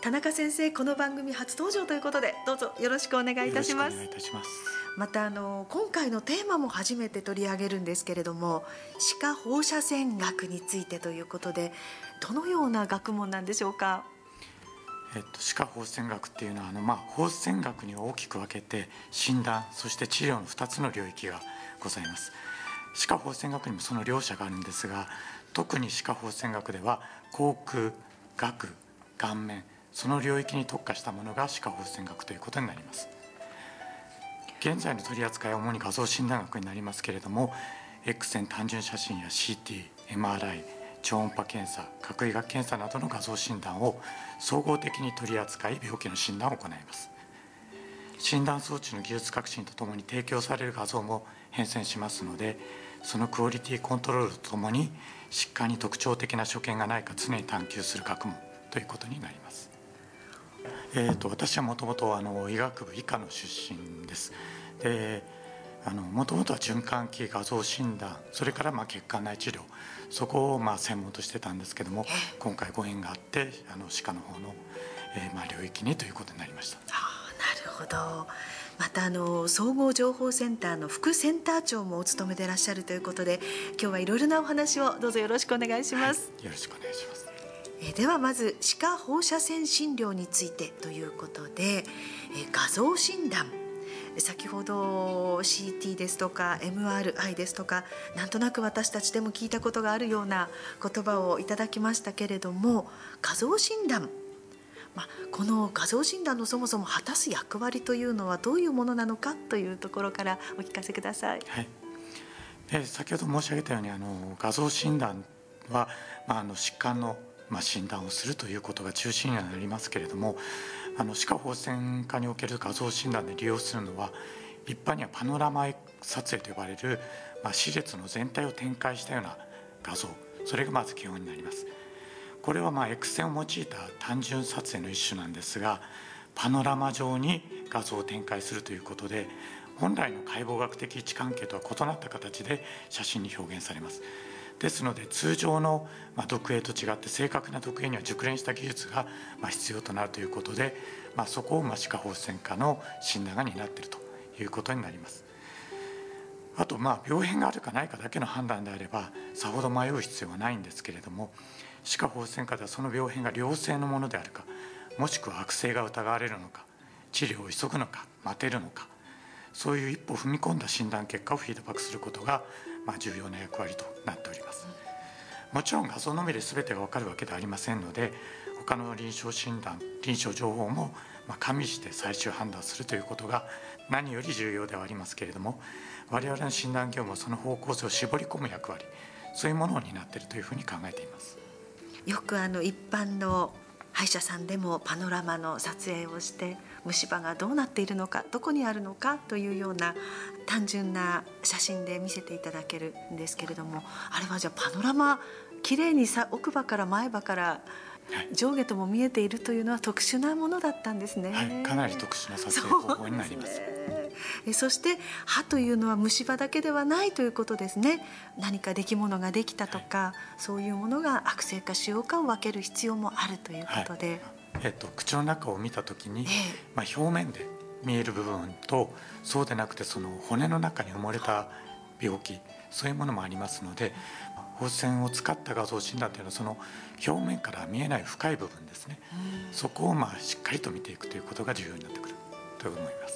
田中先生、この番組初登場ということで、どうぞよろしくお願いいたします。 よろしくお願いいたします。 また今回のテーマも初めて取り上げるんですけれども、歯科放射線学についてということで、どのような学問なんでしょうか。 歯科放射線学っていうのは放射線学に大きく分けて診断そして治療の2つの領域がございます。歯科放射線学にもその両者があるんですが、特に歯科放射線学では口腔、顎、顔面、その領域に特化したものが歯科放射線学ということになります。現在の取り扱いは主に画像診断学になりますけれども、 X 線単純写真や CT、MRI、超音波検査、核医学検査などの画像診断を総合的に取り扱い、病気の診断を行います。診断装置の技術革新とともに提供される画像も変遷しますので、そのクオリティコントロールとともに疾患に特徴的な所見がないか常に探求する学問ということになります。私はもともと医学部医科の出身です。もともとは循環器画像診断、それから血管内治療、そこを専門としてたんですけども、今回ご縁があって歯科の方の、領域にということになりました。 なるほど。また総合情報センターの副センター長もお務めでいらっしゃるということで、今日はいろいろなお話をどうぞよろしくお願いします。 よろしくお願いします。 ではまず歯科放射線診療についてということで、画像診断、先ほど CT ですとか MRI ですとか、なんとなく私たちでも聞いたことがあるような言葉をいただきましたけれども、画像診断、この画像診断のそもそも果たす役割というのはどういうものなのかというところからお聞かせください。 先ほど申し上げたように画像診断は、疾患の診断をするということが中心にはなりますけれども、歯科放射線科における画像診断で利用するのは、一般にはパノラマ撮影と呼ばれる、歯列の全体を展開したような画像、それがまず基本になります。これはX 線を用いた単純撮影の一種なんですが、パノラマ上に画像を展開するということで、本来の解剖学的位置関係とは異なった形で写真に表現されます。ですので通常の読影と違って正確な読影には熟練した技術が必要となるということで、そこを歯科放射線科の診断が担っているということになります。あと病変があるかないかだけの判断であればさほど迷う必要はないんですけれども、歯科放射線科ではその病変が良性のものであるか、もしくは悪性が疑われるのか、治療を急ぐのか待てるのか、そういう一歩踏み込んだ診断結果をフィードバックすることが重要な役割となっております。もちろん画像のみで全てが分かるわけではありませんので、他の臨床診断、臨床情報も加味して最終判断するということが何より重要ではありますけれども、我々の診断業務はその方向性を絞り込む役割、そういうものを担っているというふうに考えています。 よく一般の歯医者さんでもパノラマの撮影をして、虫歯がどうなっているのか、どこにあるのかというような単純な写真で見せていただけるんですけれども、あれはじゃあパノラマきれいに奥歯から前歯から上下とも見えているというのは特殊なものだったんですね。 かなり特殊な撮影方法になります。 そして歯というのは虫歯だけではないということですね。何か出来物ができたとか、そういうものが悪性か腫瘍かを分ける必要もあるということで、 口の中を見た時に、表面で見える部分と、そうでなくてその骨の中に埋もれた病気、そういうものもありますので、放射線を使った画像診断というのはその表面から見えない深い部分ですね、そこをしっかりと見ていくということが重要になってくると思います。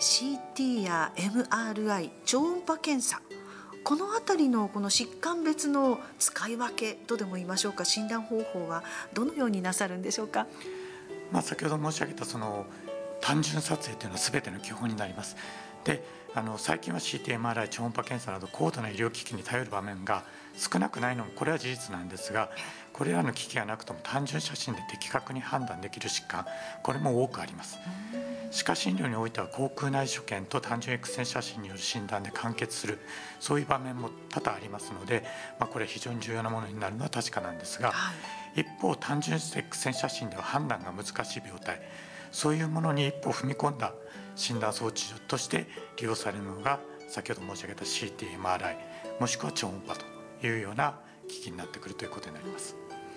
CT や MRI、 超音波検査、この辺りのこの疾患別の使い分けとでも言いましょうか、診断方法はどのようになさるんでしょうか。 先ほど申し上げたその単純撮影というのは全ての基本になります。で最近は CT、MRI、超音波検査など高度な医療機器に頼る場面が少なくないのもこれは事実なんですが、これらの機器がなくとも単純写真で的確に判断できる疾患、これも多くあります。歯科診療においては口腔内所見と単純 X 線写真による診断で完結する、そういう場面も多々ありますので、これは非常に重要なものになるのは確かなんですが、一方単純 X 線写真では判断が難しい病態、そういうものに一歩踏み込んだ診断装置として利用されるのが先ほど申し上げた CT、MRI もしくは超音波というような機器になってくるということになります。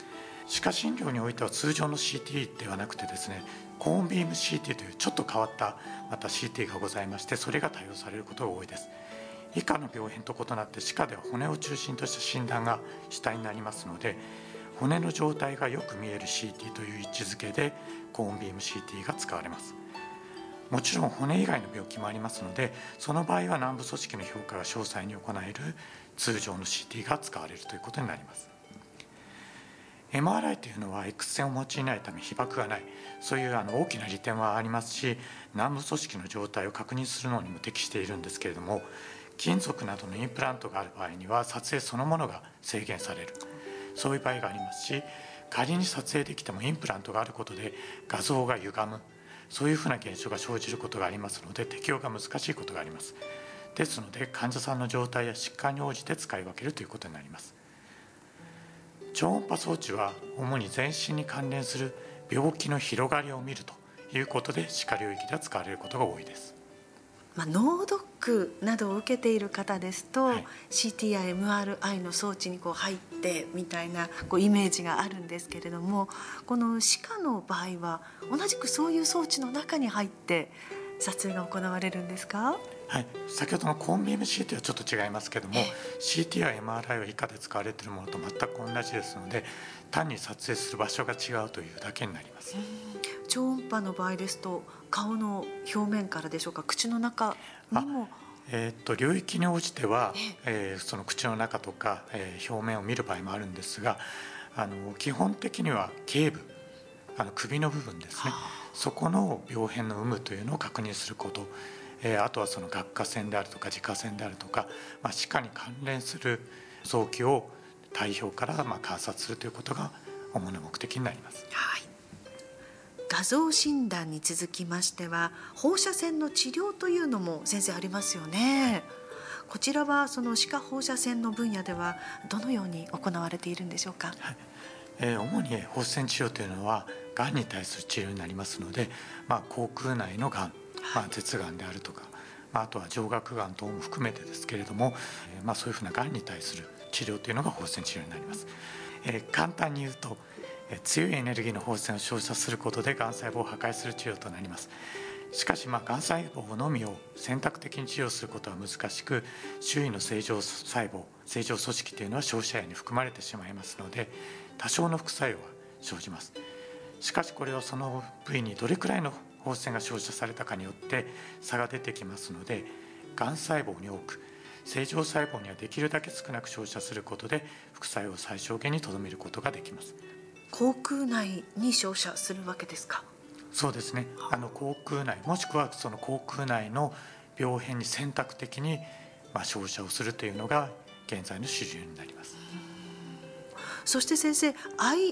歯科診療においては通常の CT ではなくてですね、コーンビーム CT というちょっと変わったまた CT がございまして、それが対応されることが多いです。以下の病変と異なって歯科では骨を中心とした診断が主体になりますので、骨の状態がよく見える CT という位置づけでコーンビーム CT が使われます。もちろん骨以外の病気もありますので、その場合は軟部組織の評価が詳細に行える通常の CT が使われるということになります。MRI というのは X 線を用いないため被曝がない、そういう大きな利点はありますし、軟部組織の状態を確認するのにも適しているんですけれども、金属などのインプラントがある場合には撮影そのものが制限される、そういう場合がありますし、仮に撮影できてもインプラントがあることで画像が歪む、そういうふうな現象が生じることがありますので、適用が難しいことがあります。ですので患者さんの状態や疾患に応じて使い分けるということになります。超音波装置は主に全身に関連する病気の広がりを見るということで歯科領域では使われることが多いです。 脳ドックなどを受けている方ですと、 はい、 CT や MRI の装置に入ってみたいなイメージがあるんですけれども、この歯科の場合は同じくそういう装置の中に入って撮影が行われるんですか？ はい、先ほどのコーンビーム CT はちょっと違いますけども、CT や MRI は以下で使われているものと全く同じですので、単に撮影する場所が違うというだけになります。 超音波の場合ですと顔の表面からでしょうか、口の中にも領域に応じては、その口の中とか、表面を見る場合もあるんですが、基本的には頸部、首の部分ですね、そこの病変の有無というのを確認すること、あとはその顎下腺であるとか耳下腺であるとか、歯科に関連する臓器を体表から観察するということが主な目的になります。 はい、画像診断に続きましては放射線の治療というのも先生ありますよね。こちらはその歯科放射線の分野ではどのように行われているんでしょうか？ はい、主に放射線治療というのはがんに対する治療になりますので、口腔内のがん、舌がんであるとか、あとは上顎がん等も含めてですけれども、そういうふうながんに対する治療というのが放射線治療になります。簡単に言うと、強いエネルギーの放射線を照射することでがん細胞を破壊する治療となります。しかしがん細胞のみを選択的に治療することは難しく、周囲の正常細胞、正常組織というのは照射野に含まれてしまいますので、多少の副作用は生じます。しかしこれはその部位にどれくらいの放射線が照射されたかによって差が出てきますので、がん細胞に多く、正常細胞にはできるだけ少なく照射することで副作用を最小限にとどめることができます。 口腔内に照射するわけですか？ そうですね、口腔内もしくはその口腔内の病変に選択的に照射をするというのが現在の主流になります。 そして先生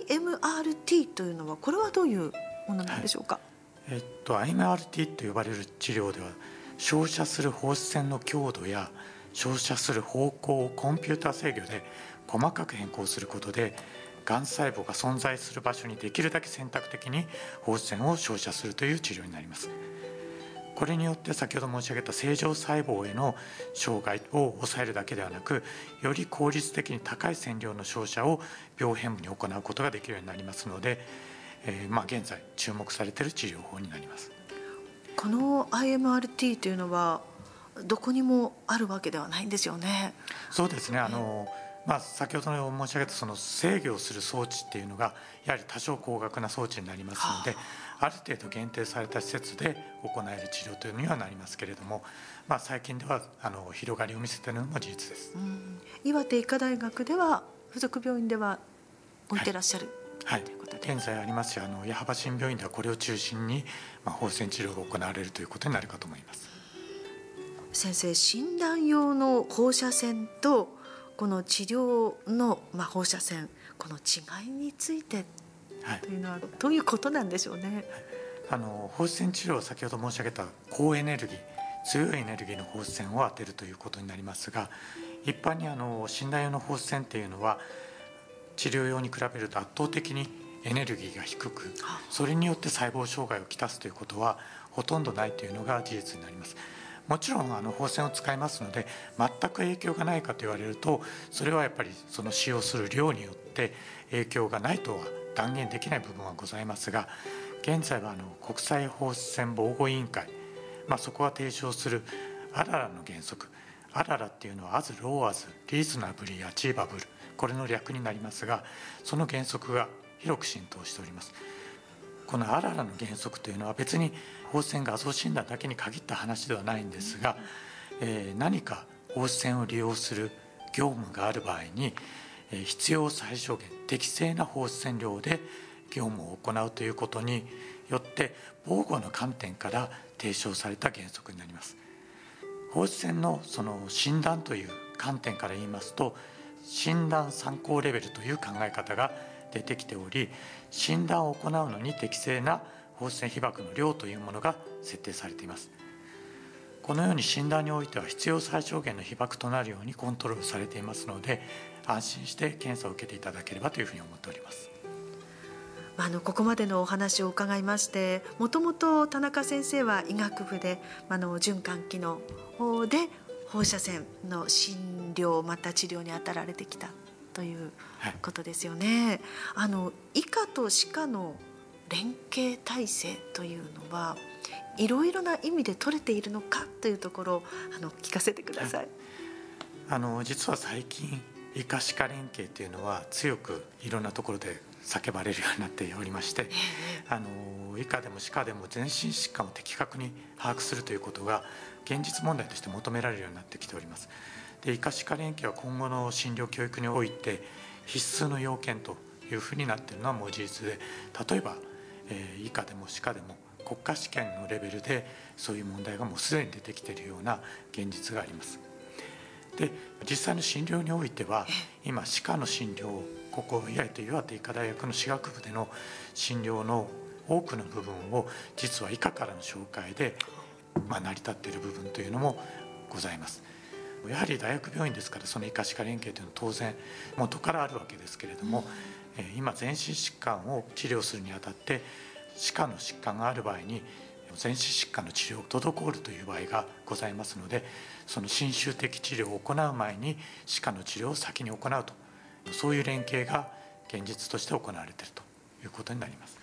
IMRT というのはこれはどういうものなんでしょうか？ IMRT と呼ばれる治療では、照射する放射線の強度や照射する方向をコンピューター制御で細かく変更することで、がん細胞が存在する場所にできるだけ選択的に放射線を照射するという治療になります。これによって先ほど申し上げた正常細胞への障害を抑えるだけではなく、より効率的に高い線量の照射を病変部に行うことができるようになりますので、現在注目されている治療法になります。 この IMRT というのはどこにもあるわけではないんですよね。 そうですね、先ほど申し上げたその制御をする装置っていうのがやはり多少高額な装置になりますので、ある程度限定された施設で行える治療というにはなりますけれども、最近では広がりを見せているのも事実です。 岩手医科大学では附属病院では置いてらっしゃる、 はい、現在ありますし、矢巾新病院ではこれを中心に放射線治療が行われるということになるかと思います。 先生、診断用の放射線とこの治療の放射線、この違いについてというのはどういうことなんでしょうね。 放射線治療は先ほど申し上げた高エネルギー、強いエネルギーの放射線を当てるということになりますが、一般に診断用の放射線っていうのは治療用に比べると圧倒的にエネルギーが低く、それによって細胞障害をきたすということはほとんどないというのが事実になります。もちろん放射線を使いますので全く影響がないかと言われると、それはやっぱりその使用する量によって影響がないとは断言できない部分はございますが、現在は国際放射線防護委員会、そこが提唱するアララの原則、アララっていうのは as low as reasonably achievable、 これの略になりますが、その原則が広く浸透しております。このアララの原則というのは別に放射線画像診断だけに限った話ではないんですが、何か放射線を利用する業務がある場合に、必要最小限適正な放射線量で業務を行うということによって防護の観点から提唱された原則になります。放射線のその診断という観点から言いますと、診断参考レベルという考え方が出てきており、診断を行うのに適正な放射線被曝の量というものが設定されています。このように診断においては必要最小限の被曝となるようにコントロールされていますので、安心して検査を受けていただければというふうに思っております。 ここまでのお話を伺いまして、もともと田中先生は医学部で循環器の方で放射線の診療また治療に当たられてきたということですよね。医科と歯科の連携体制というのはいろいろな意味で取れているのかというところを聞かせてください。 実は最近医科歯科連携というのは強くいろんなところで叫ばれるようになっておりまして、医科でも歯科でも全身疾患を的確に把握するということが現実問題として求められるようになってきております。で、医科歯科連携は今後の診療教育において必須の要件というふうになっているのはもう事実で、例えば、医科でも歯科でも国家試験のレベルでそういう問題がもうすでに出てきているような現実があります。で、実際の診療においては今歯科の診療、ここ岩手医科大学の歯学部での診療の多くの部分を実は医科からの紹介で、成り立っている部分というのもございます。やはり大学病院ですから、その医科歯科連携というのは当然元からあるわけですけれども、今全身疾患を治療するにあたって歯科の疾患がある場合に全身疾患の治療が滞るという場合がございますので、その侵襲的治療を行う前に歯科の治療を先に行うと、そういう連携が現実として行われているということになります。